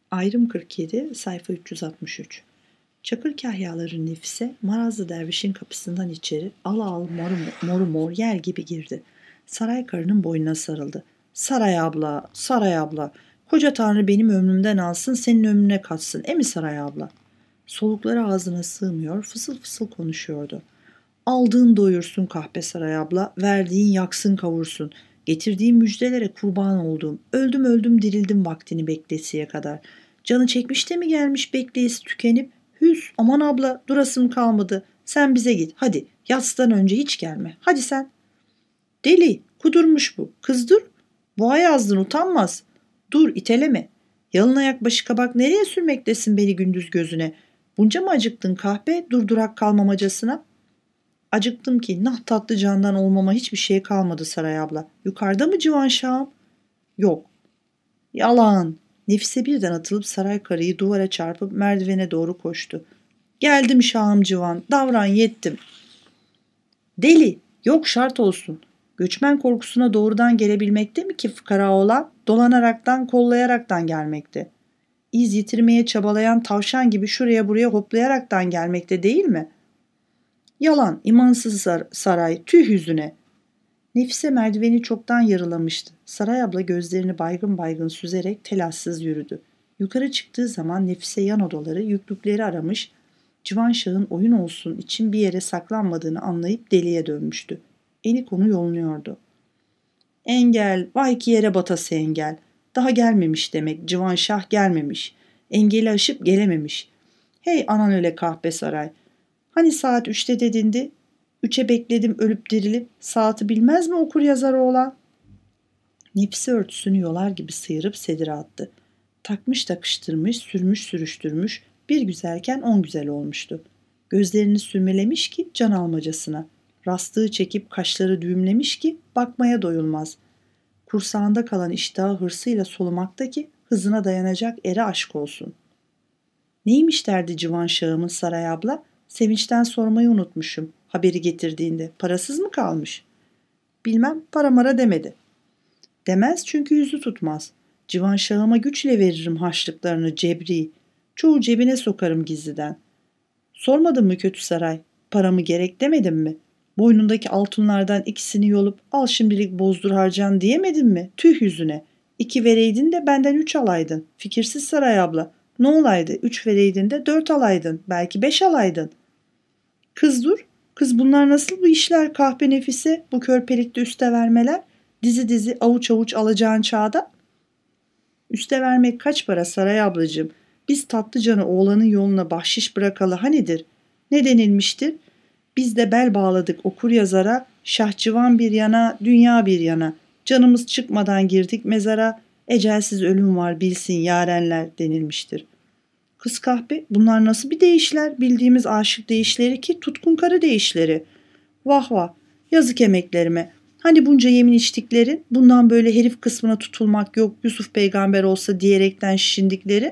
Ayrım 47, sayfa 363. Çakır kahyaları Nefise, Marazlı dervişin kapısından içeri al al moru mor yer gibi girdi. Saray karının boynuna sarıldı. Saray abla, Saray abla, koca tanrı benim ömrümden alsın, senin ömrüne katsın, emi Saray abla. Solukları ağzına sığmıyor, fısıl fısıl konuşuyordu. Aldığın doyursun kahpe Saray abla, verdiğin yaksın kavursun. Getirdiğin müjdelere kurban oldum. Öldüm öldüm dirildim vaktini beklesiye kadar. Canı çekmiş de mi gelmiş bekleyesi tükenip? Hüs aman abla durasım kalmadı. Sen bize git hadi yatsıdan önce hiç gelme. Hadi sen. Deli kudurmuş bu. Kız dur. Boğa yazdın utanmaz. Dur iteleme. Yalın ayak başı kabak nereye sürmektesin beni gündüz gözüne? Bunca mı acıktın kahpe durdurak kalmamacasına? Acıktım ki nah tatlı candan olmama hiçbir şey kalmadı Saray abla. Yukarıda mı civan şahım? Yok. Yalan. Nefise birden atılıp saray karıyı duvara çarpıp merdivene doğru koştu. Geldim şahım civan. Davran yettim. Deli. Yok şart olsun. Göçmen korkusuna doğrudan gelebilmekte mi ki fıkara olan dolanaraktan kollayaraktan gelmekte. İz yitirmeye çabalayan tavşan gibi şuraya buraya hoplayaraktan gelmekte değil mi? Yalan, imansız saray, tüh yüzüne. Nefise merdiveni çoktan yarılamıştı. Saray abla gözlerini baygın baygın süzerek telassız yürüdü. Yukarı çıktığı zaman Nefise yan odaları, yüklükleri aramış, Civanşah'ın oyun olsun için bir yere saklanmadığını anlayıp deliye dönmüştü. Enik onu yolluyordu. Engel, vay ki yere batası engel. Daha gelmemiş demek, Civanşah gelmemiş. Engeli aşıp gelememiş. Hey anan öyle kahpe saray. Hani saat 3'te dedindi? 3'e bekledim ölüp dirilip saati bilmez mi okur yazar oğlan? Nefsi örtüsünü yolar gibi sıyırıp sedire attı. Takmış takıştırmış, sürmüş sürüştürmüş, bir güzelken 10 güzel olmuştu. Gözlerini sürmelemiş ki can almacasına. Rastığı çekip kaşları düğümlemiş ki bakmaya doyulmaz. Kursağında kalan iştahı hırsıyla solumakta ki hızına dayanacak ere aşk olsun. Neymiş derdi civan şahımın Saray abla? Sevinçten sormayı unutmuşum. Haberi getirdiğinde parasız mı kalmış? Bilmem para mara demedi. Demez çünkü yüzü tutmaz. Civan şahıma güçle veririm harçlıklarını cebri. Çoğu cebine sokarım gizliden. Sormadın mı kötü saray? Paramı gerek demedim mi? Boynundaki altınlardan ikisini yolup al şimdilik bozdur harcan diyemedin mi? Tüh yüzüne. 2 vereydin de benden 3 alaydın. Fikirsiz saray abla. Ne olaydı? 3 vereydin de 4 alaydın. Belki 5 alaydın. Kız dur. Kız bunlar nasıl bu işler kahpe Nefise? Bu körpelikte üste vermeler. Dizi dizi avuç avuç alacağın çağda. Üste vermek kaç para saray ablacığım? Biz Tatlıcan'ı oğlanın yoluna bahşiş bırakalı hanidir? Ne denilmiştir? Biz de bel bağladık okur yazara, şahçıvan bir yana, dünya bir yana. Canımız çıkmadan girdik mezara, ecelsiz ölüm var bilsin yarenler denilmiştir. Kız kahpe bunlar nasıl bir deyişler? Bildiğimiz aşık deyişleri ki tutkun karı deyişleri. Vah vah yazık emeklerime. Hani bunca yemin içtikleri bundan böyle herif kısmına tutulmak yok Yusuf peygamber olsa diyerekten şişindikleri.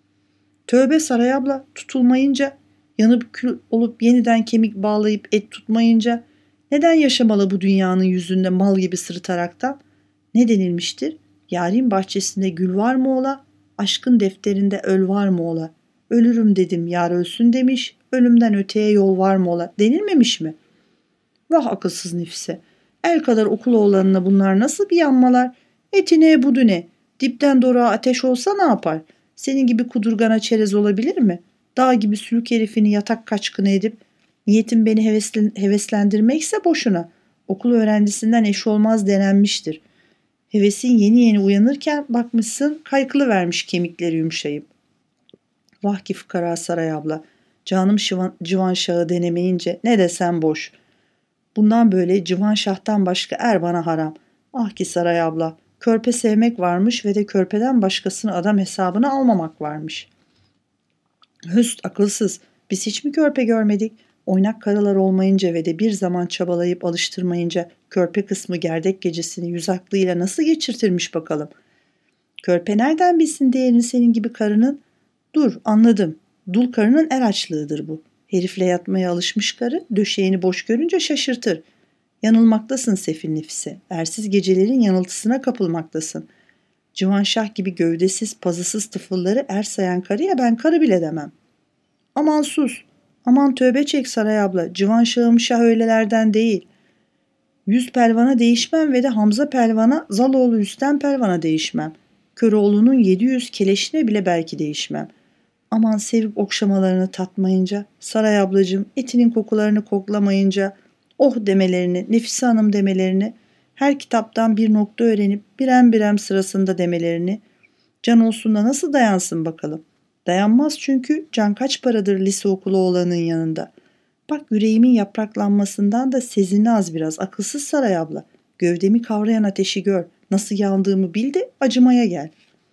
Tövbe Saray abla tutulmayınca yanıp kül olup yeniden kemik bağlayıp et tutmayınca neden yaşamalı bu dünyanın yüzünde mal gibi sırıtaraktan? Ne denilmiştir? Yarın bahçesinde gül var mı ola? Aşkın defterinde öl var mı ola? Ölürüm dedim yar ölsün demiş. Ölümden öteye yol var mı ola? Denilmemiş mi? Vah akılsız Nefise. El kadar okul oğlanına bunlar nasıl bir yanmalar? Etine budune. Dipten doruğa ateş olsa ne yapar? Senin gibi kudurgana çerez olabilir mi? Dağ gibi sülük herifini yatak kaçkını edip niyetin beni heveslendirmekse boşuna. Okul öğrencisinden eş olmaz denenmiştir. Hevesin yeni yeni uyanırken bakmışsın kaykılı vermiş kemikleri yumuşayıp. Vah ki fıkara Saray abla. Canım civan şahı denemeyince ne desem boş. Bundan böyle civan şahtan başka er bana haram. Ah ki Saray abla. Körpe sevmek varmış ve de körpeden başkasını adam hesabına almamak varmış. Hüst akılsız. Biz hiç mi körpe görmedik? Oynak karılar olmayınca ve de bir zaman çabalayıp alıştırmayınca körpe kısmı gerdek gecesini yüz aklıyla nasıl geçirtirmiş bakalım. Körpe nereden bilsin değerini senin gibi karının? Dur anladım. Dul karının er açlığıdır bu. Herifle yatmaya alışmış karı döşeğini boş görünce şaşırtır. Yanılmaktasın sefil Nefise. Ersiz gecelerin yanıltısına kapılmaktasın. Civanşah gibi gövdesiz, pazısız tıfılları er sayan karıya ben karı bile demem. Aman sus, aman tövbe çek Saray abla, Civanşah'ım şah öylelerden değil. 100 pelvana değişmem ve de Hamza pelvana, Zaloğlu Üstem pelvana değişmem. Köroğlu'nun 700 keleşine bile belki değişmem. Aman sevip okşamalarını tatmayınca, Saray ablacığım etinin kokularını koklamayınca, oh demelerini, Nefise Hanım demelerini, her kitaptan bir nokta öğrenip birem birem sırasında demelerini, can olsun da nasıl dayansın bakalım. Dayanmaz çünkü can kaç paradır lise okulu olanın yanında. Bak yüreğimin yapraklanmasından da sezini az biraz, akılsız Saray abla. Gövdemi kavrayan ateşi gör, nasıl yandığımı bil de acımaya gel.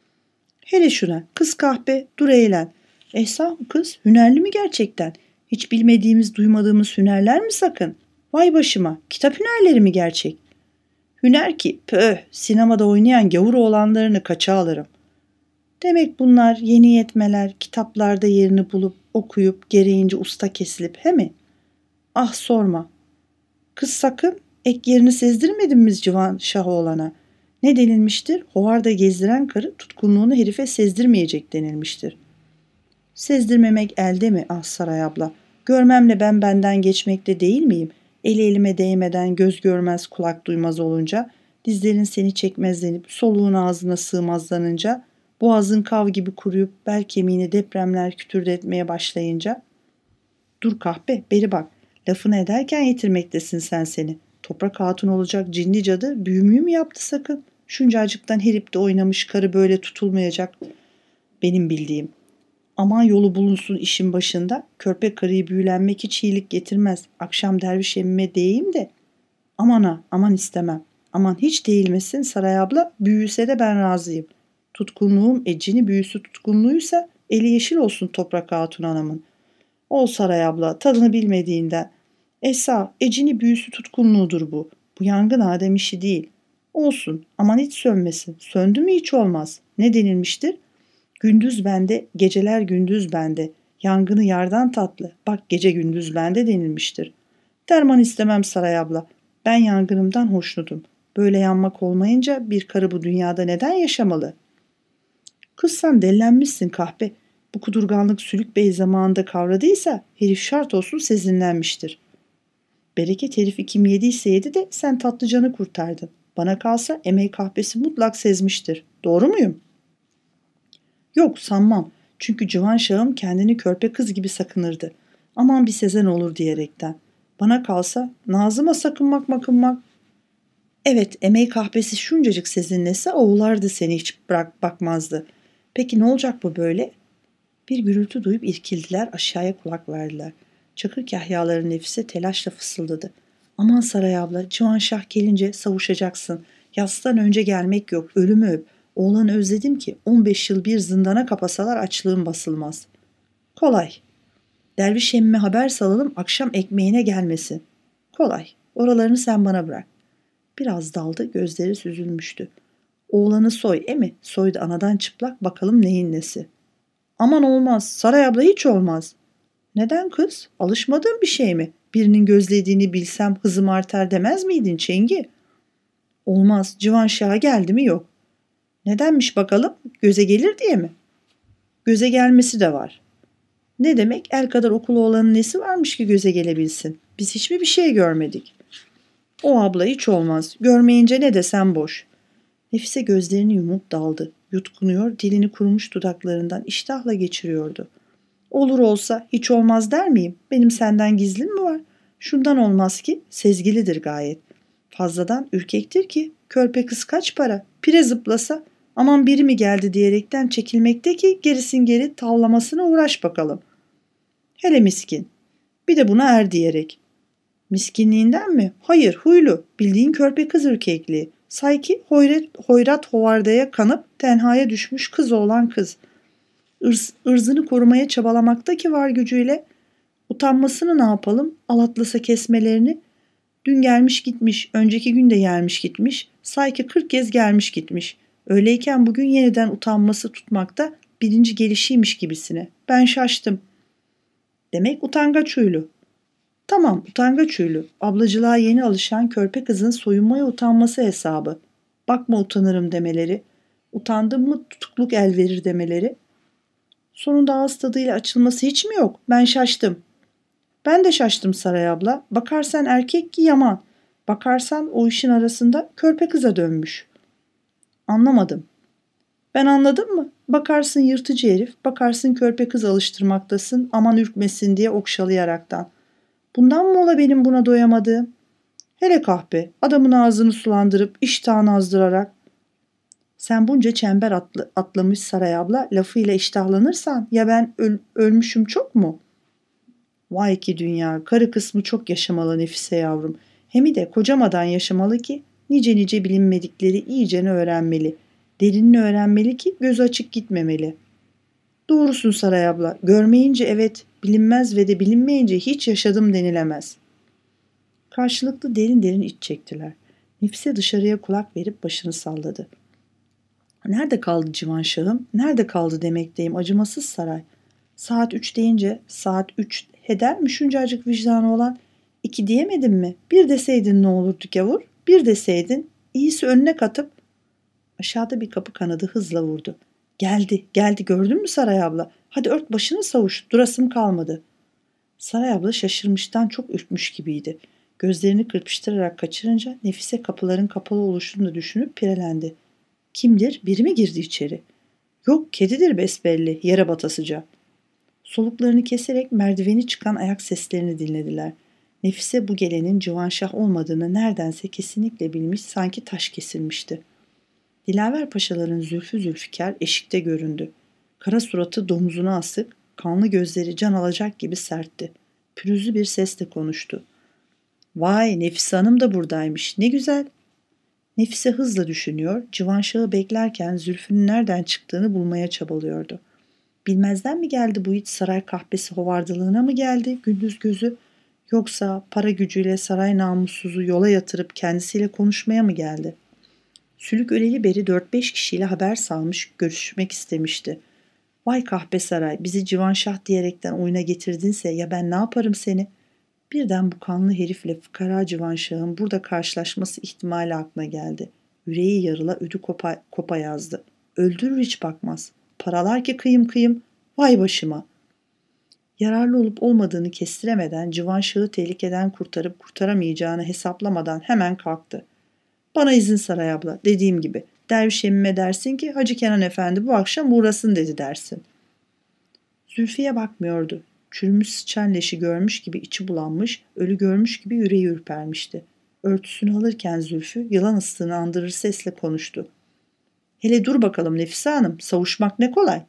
Hele şuna, kız kahpe, dur eğlen. Ehsan kız, hünerli mi gerçekten? Hiç bilmediğimiz, duymadığımız hünerler mi sakın? Vay başıma, kitap hünerleri mi gerçek? Hüner ki, pöh, sinemada oynayan gavur oğlanlarını kaça alırım. Demek bunlar yeni yetmeler, kitaplarda yerini bulup, okuyup, gereğince usta kesilip, he mi? Ah sorma. Kız sakın, ek yerini sezdirmedin mi civan şah oğlana? Ne denilmiştir? Hovarda gezdiren karı tutkunluğunu herife sezdirmeyecek denilmiştir. Sezdirmemek elde mi ah Saray abla? Görmemle ben benden geçmekte değil miyim? Eli elime değmeden göz görmez kulak duymaz olunca, dizlerin seni çekmezlenip soluğun ağzına sığmazlanınca, boğazın kav gibi kuruyup bel kemiğini depremler kütürdetmeye başlayınca, dur kahpe beri bak, lafını ederken yitirmektesin sen seni. Toprak hatun olacak cinli cadı büyümüyü mü yaptı sakın? Şuncacıktan heripte oynamış karı böyle tutulmayacak benim bildiğim. Aman yolu bulunsun işin başında. Körpe karıyı büyülenmek hiç iyilik getirmez. Akşam derviş emmime değeyim de. Aman ha, aman istemem. Aman hiç değilmesin Saray abla, büyüse de ben razıyım. Tutkunluğum ecini büyüsü tutkunluğuysa eli yeşil olsun Toprak Hatun anamın. Ol Saray abla, tadını bilmediğinden. Esa, ecini büyüsü tutkunluğudur bu. Bu yangın Adem işi değil. Olsun, aman hiç sönmesin. Söndü mü hiç olmaz. Ne denilmiştir? Gündüz bende, geceler gündüz bende. Yangını yardan tatlı. Bak gece gündüz bende denilmiştir. Derman istemem Saray abla. Ben yangınımdan hoşnutum. Böyle yanmak olmayınca bir karı bu dünyada neden yaşamalı? Kız sen dellenmişsin kahpe. Bu kudurganlık Sülük Bey zamanında kavradıysa herif şart olsun sezinlenmiştir. Bereket herifi kim yediyse yedi de sen tatlıcanı kurtardın. Bana kalsa emeği kahpesi mutlak sezmiştir. Doğru muyum? Yok sanmam. Çünkü Civan Şahım kendini körpe kız gibi sakınırdı. Aman bir sezen olur diyerekten. Bana kalsa Nazım'a sakınmak makınmak. Evet emeği kahpesi şuncacık sezinlese oğullardı seni hiç bırak bakmazdı. Peki ne olacak bu böyle? Bir gürültü duyup irkildiler, aşağıya kulak verdiler. Çakır kahyaların Nefise telaşla fısıldadı. Aman Saray abla, Civanşah gelince savuşacaksın. Yastan önce gelmek yok, ölümü öp. Oğlanı özledim ki 15 yıl bir zindana kapasalar açlığım basılmaz. Kolay. Derviş emmime haber salalım, akşam ekmeğine gelmesin. Kolay. Oralarını sen bana bırak. Biraz daldı, gözleri süzülmüştü. Oğlanı soy, emi? Soydu anadan çıplak, bakalım neyin nesi. Aman olmaz, Saray abla hiç olmaz. Neden kız? Alışmadığın bir şey mi? Birinin gözlediğini bilsem hızım artar demez miydin Çengi? Olmaz, Civanşah'a geldi mi yok. Nedenmiş bakalım? Göze gelir diye mi? Göze gelmesi de var. Ne demek? El kadar okulu olanın nesi varmış ki göze gelebilsin? Biz hiç mi bir şey görmedik? O abla hiç olmaz. Görmeyince ne desem boş. Nefise gözlerini yumup daldı. Yutkunuyor, dilini kurumuş dudaklarından iştahla geçiriyordu. Olur olsa hiç olmaz der miyim? Benim senden gizlim mi var? Şundan olmaz ki sezgilidir gayet. Fazladan ürkektir ki körpe kız kaç para? Pire zıplasa aman biri mi geldi diyerekten çekilmekte ki gerisin geri tavlamasına uğraş bakalım. Hele miskin. Bir de buna er diyerek. Miskinliğinden mi? Hayır huylu. Bildiğin körpe kız ürkekliği. Sanki hoyrat hovardaya kanıp tenhaya düşmüş kız olan kız. Irzını korumaya çabalamakta ki var gücüyle. Utanmasını ne yapalım? Alatlasa kesmelerini. Dün gelmiş gitmiş, önceki gün de gelmiş gitmiş. Sanki 40 kez gelmiş gitmiş. Öyleyken bugün yeniden utanması tutmakta birinci gelişiymiş gibisine. Ben şaştım. Demek utangaç huylu. Tamam utangaç huylü. Ablacılığa yeni alışan körpe kızın soyunmaya utanması hesabı. Bakma utanırım demeleri. Utandım mı tutukluk el verir demeleri. Sonunda ağız tadıyla açılması hiç mi yok? Ben şaştım. Ben de şaştım Saray abla. Bakarsan erkek ki yaman. Bakarsan o işin arasında körpe kıza dönmüş. Anlamadım. Ben anladım mı? Bakarsın yırtıcı herif, bakarsın körpe kız alıştırmaktasın aman ürkmesin diye okşalayaraktan. Bundan mı ola benim buna doyamadığım? Hele kahpe, adamın ağzını sulandırıp iştahını azdırarak. Sen bunca çember atlamış Saray abla lafıyla iştahlanırsan ya ben ölmüşüm çok mu? Vay ki dünya, karı kısmı çok yaşamalı Nefise yavrum. Hem de kocamadan yaşamalı ki nice nice bilinmedikleri iyicene öğrenmeli. Derinini öğrenmeli ki gözü açık gitmemeli. Doğrusun Saray abla, görmeyince evet, bilinmez ve de bilinmeyince hiç yaşadım denilemez. Karşılıklı derin derin iç çektiler. Nefise dışarıya kulak verip başını salladı. Nerede kaldı Civanşah'ım, nerede kaldı demekteyim acımasız saray. Saat 3 deyince saat 3 heder mi şuncacık vicdanı olan? 2 diyemedin mi? Bir deseydin ne olurdu gavur? Bir deseydin. İyisi önüne katıp. Aşağıda bir kapı kanadı hızla vurdu. Geldi, geldi gördün mü Saray abla? Hadi ört başını savuş, durasım kalmadı. Saray abla şaşırmıştan çok ürkmüş gibiydi. Gözlerini kırpıştırarak kaçırınca Nefise kapıların kapalı oluşunu da düşünüp pirelendi. Kimdir? Biri mi girdi içeri? Yok, kedidir besbelli, yere batasıca. Soluklarını keserek merdiveni çıkan ayak seslerini dinlediler. Nefise bu gelenin Civanşah olmadığını neredense kesinlikle bilmiş, sanki taş kesilmişti. Dilaver paşaların zülfü zülfikar eşikte göründü. Kara suratı domuzuna asık, kanlı gözleri can alacak gibi sertti. Pürüzlü bir sesle konuştu. Vay, Nefise Hanım da buradaymış, ne güzel. Nefise hızla düşünüyor, Civanşah'ı beklerken zülfünün nereden çıktığını bulmaya çabalıyordu. Bilmezden mi geldi bu iç saray kahpesi hovardılığına mı geldi gündüz gözü, yoksa para gücüyle saray namussuzu yola yatırıp kendisiyle konuşmaya mı geldi? Sülük öleli beri 4-5 kişiyle haber salmış, görüşmek istemişti. Vay kahpe saray, bizi Civanşah diyerekten oyuna getirdinse ya ben ne yaparım seni? Birden bu kanlı herifle fıkara Civanşah'ın burada karşılaşması ihtimali aklına geldi. Yüreği yarıla ödü kopa yazdı. Öldürür hiç bakmaz. Paralar ki kıyım kıyım. Vay başıma. Yararlı olup olmadığını kestiremeden Civanşah'ı tehlikeden kurtarıp kurtaramayacağını hesaplamadan hemen kalktı. Bana izin Saray abla, dediğim gibi. Derviş emmime dersin ki Hacı Kenan Efendi bu akşam uğrasın dedi dersin. Zülfiye bakmıyordu. Çürümüş sıçan leşi görmüş gibi içi bulanmış, ölü görmüş gibi yüreği ürpermişti. Örtüsünü alırken Zülfü yılan ıslığını andırır sesle konuştu. Hele dur bakalım Nefise Hanım, savuşmak ne kolay.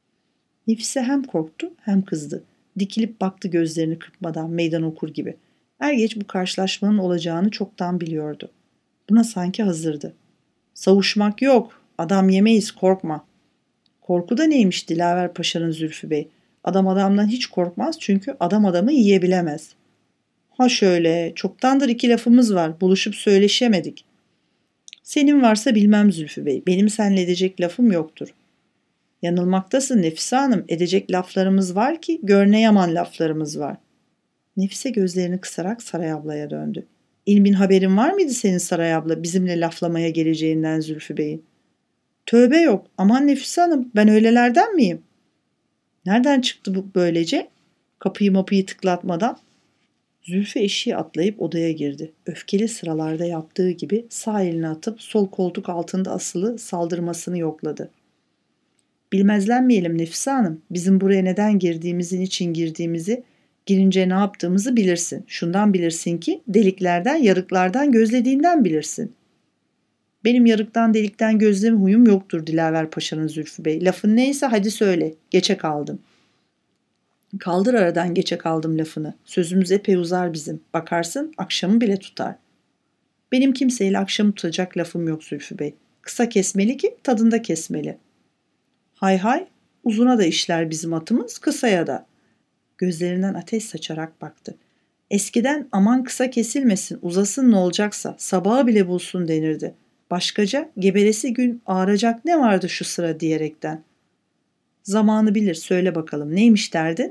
Nefise hem korktu hem kızdı. Dikilip baktı gözlerini kırpmadan meydan okur gibi. Er geç bu karşılaşmanın olacağını çoktan biliyordu. Buna sanki hazırdı. Savuşmak yok, adam yemeyiz korkma. Korku da neymiş Dilaver Paşa'nın Zülfü Bey? Adam adamdan hiç korkmaz çünkü adam adamı yiyebilemez. Ha şöyle, çoktandır iki lafımız var, buluşup söyleşemedik. Senin varsa bilmem Zülfü Bey, benim seninle edecek lafım yoktur. Yanılmaktasın Nefise Hanım, edecek laflarımız var ki gör ne yaman laflarımız var. Nefise gözlerini kısarak Saray ablaya döndü. İlmin haberin var mıydı senin Saray abla bizimle laflamaya geleceğinden Zülfü Bey'in? Tövbe yok, aman Nefise Hanım, ben öylelerden miyim? Nereden çıktı bu böylece? Kapıyı mapıyı tıklatmadan. Zülfü eşiği atlayıp odaya girdi. Öfkeli sıralarda yaptığı gibi sağ elini atıp sol koltuk altında asılı saldırmasını yokladı. Bilmezlenmeyelim Nefise Hanım. Bizim buraya neden girdiğimizin için girdiğimizi, girince ne yaptığımızı bilirsin. Şundan bilirsin ki deliklerden, yarıklardan gözlediğinden bilirsin. Benim yarıktan delikten gözleme huyum yoktur Dilaver Paşa'nın Zülfü Bey. Lafın neyse hadi söyle. Geçe kaldım. Kaldır aradan geçe kaldım lafını. Sözümüz epey uzar bizim. Bakarsın akşamı bile tutar. Benim kimseyle akşamı tutacak lafım yok Zülfü Bey. Kısa kesmeli ki tadında kesmeli. Hay hay, uzuna da işler bizim atımız, kısaya da. Gözlerinden ateş saçarak baktı. Eskiden aman kısa kesilmesin, uzasın ne olacaksa, sabaha bile bulsun denirdi. Başkaca geberesi gün ağaracak ne vardı şu sıra diyerekten. Zamanı bilir, söyle bakalım neymiş derdin?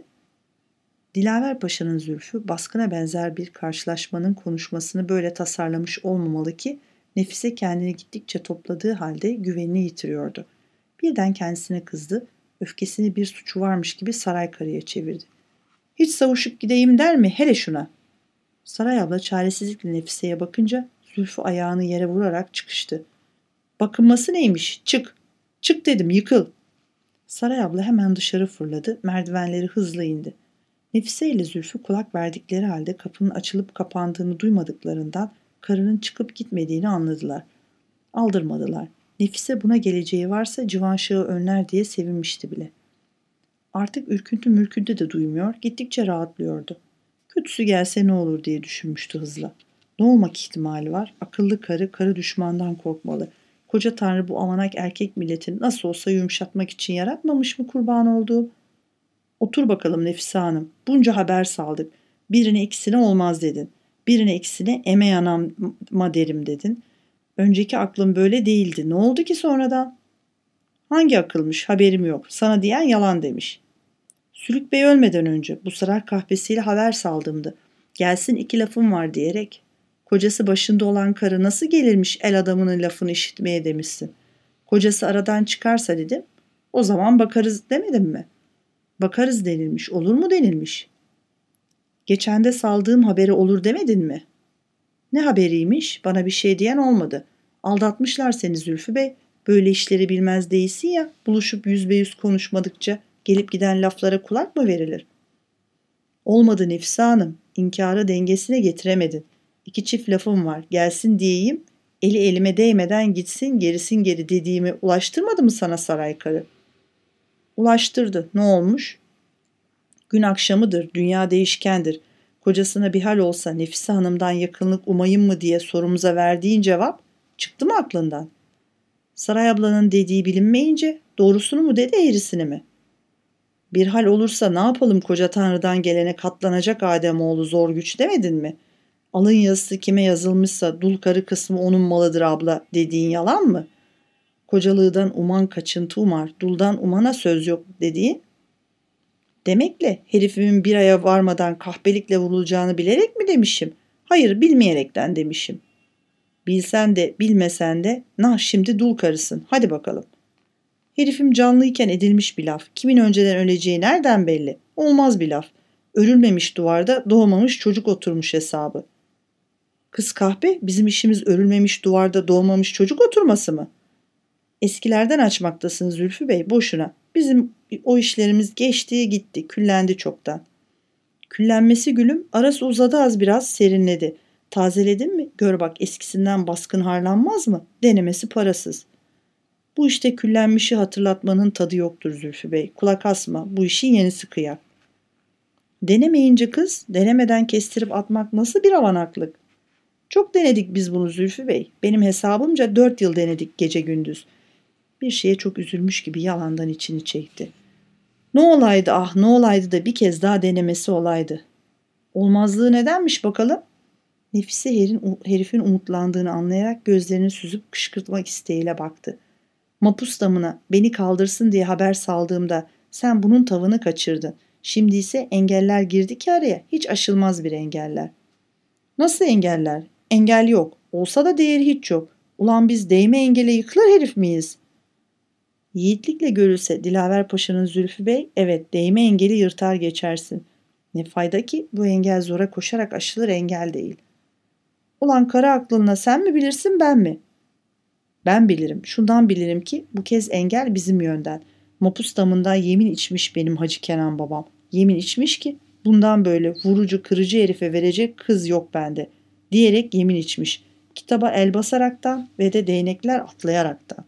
Dilaver Paşa'nın Zülfü baskına benzer bir karşılaşmanın konuşmasını böyle tasarlamış olmamalı ki Nefise kendini gittikçe topladığı halde güvenini yitiriyordu. Birden kendisine kızdı, öfkesini bir suçu varmış gibi saray karıya çevirdi. Hiç savuşup gideyim der mi hele şuna? Saray abla çaresizlikle Nefise'ye bakınca Zülfü ayağını yere vurarak çıkıştı. Bakınması neymiş? Çık! Çık dedim, yıkıl! Saray abla hemen dışarı fırladı, merdivenleri hızla indi. Nefise ile Zülfü kulak verdikleri halde kapının açılıp kapandığını duymadıklarından karının çıkıp gitmediğini anladılar. Aldırmadılar. Nefise buna geleceği varsa Civanşah'ı önler diye sevinmişti bile. Artık ürküntü mürküntü de duymuyor, gittikçe rahatlıyordu. Kötüsü gelse ne olur diye düşünmüştü hızla. Ne olmak ihtimali var? Akıllı karı düşmandan korkmalı. Koca Tanrı bu avanak erkek milletini nasıl olsa yumuşatmak için yaratmamış mı kurban olduğu? Otur bakalım Nefise Hanım. Bunca haber saldık. Birine ikisine olmaz dedin. Birine ikisine eme yanama derim dedin. Önceki aklın böyle değildi. Ne oldu ki sonradan? Hangi akılmış? Haberim yok. Sana diyen yalan demiş. Sülük Bey ölmeden önce bu saray kahvesiyle haber saldımdı. Gelsin iki lafım var diyerek. Kocası başında olan karı nasıl gelirmiş el adamının lafını işitmeye demişsin. Kocası aradan çıkarsa dedim. O zaman bakarız demedim mi? Bakarız denilmiş. Olur mu denilmiş? Geçen de saldığım haberi olur demedin mi? Ne haberiymiş? Bana bir şey diyen olmadı. Aldatmışlar seni Zülfü Bey. Böyle işleri bilmez değilsin ya. Buluşup yüzbe konuşmadıkça gelip giden laflara kulak mı verilir? Olmadı Nefise Hanım. İnkarı dengesine getiremedin. İki çift lafım var. Gelsin diyeyim. Eli elime değmeden gitsin gerisin geri dediğimi ulaştırmadı mı sana saray karı? Ulaştırdı. Ne olmuş? Gün akşamıdır. Dünya değişkendir. Kocasına bir hal olsa Nefise Hanım'dan yakınlık umayım mı diye sorumuza verdiğin cevap çıktı mı aklından? Saray ablanın dediği bilinmeyince doğrusunu mu dedi eğrisini mi? Bir hal olursa ne yapalım koca Tanrı'dan gelene katlanacak Ademoğlu zor güç demedin mi? Alın yazısı kime yazılmışsa dul karı kısmı onun malıdır abla dediğin yalan mı? Kocalığından uman kaçıntı umar, duldan umana söz yok dediğin? Demekle herifimin bir aya varmadan kahpelikle vurulacağını bilerek mi demişim? Hayır bilmeyerekten demişim. Bilsen de bilmesen de nah şimdi dul karısın hadi bakalım. Herifim canlıyken edilmiş bir laf. Kimin önceden öleceği nereden belli? Olmaz bir laf. Örülmemiş duvarda doğmamış çocuk oturmuş hesabı. Kız kahpe bizim işimiz örülmemiş duvarda doğmamış çocuk oturması mı? Eskilerden açmaktasın Zülfü Bey boşuna. Bizim o işlerimiz geçti gitti küllendi çoktan. Küllenmesi gülüm arası uzadı az biraz serinledi. Tazeledin mi gör bak eskisinden baskın harlanmaz mı? Denemesi parasız. Bu işte küllenmişi hatırlatmanın tadı yoktur Zülfü Bey. Kulak asma bu işin yenisi kıyak. Denemeyince kız denemeden kestirip atmak nasıl bir avanaklık? Çok denedik biz bunu Zülfü Bey. Benim hesabımca 4 yıl denedik gece gündüz. Bir şeye çok üzülmüş gibi yalandan içini çekti. Ne olaydı ah ne olaydı da bir kez daha denemesi olaydı. Olmazlığı nedenmiş bakalım? Nefise herifin umutlandığını anlayarak gözlerini süzüp kışkırtmak isteğiyle baktı. Mapus damına beni kaldırsın diye haber saldığımda sen bunun tavını kaçırdın. Şimdi ise engeller girdi ki araya hiç aşılmaz bir engeller. Nasıl engeller? Engel yok. Olsa da değeri hiç yok. Ulan biz değme engele yıkılır herif miyiz? Yiğitlikle görülse Dilaver Paşa'nın Zülfü Bey evet değme engeli yırtar geçersin. Ne fayda ki bu engel zora koşarak aşılır engel değil. Ulan kara aklınla sen mi bilirsin ben mi? Ben bilirim. Şundan bilirim ki bu kez engel bizim yönden. Mapus damından yemin içmiş benim Hacı Kenan babam. Yemin içmiş ki bundan böyle vurucu kırıcı herife verecek kız yok bende. Diyerek yemin içmiş. Kitaba el basaraktan ve de değnekler atlayaraktan.